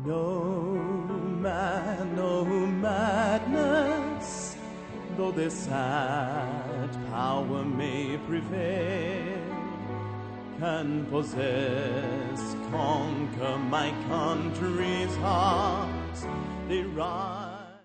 No man, no madness, though this sad power may prevail, can possess, conquer my country's heart. They rise